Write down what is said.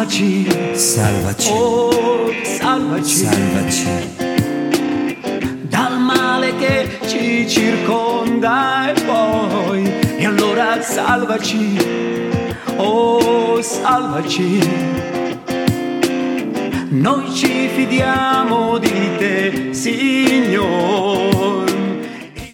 salvaci, salvaci, oh salvaci, salvaci, dal male che ci circonda e allora salvaci, oh salvaci. Noi ci fidiamo di te, Signore.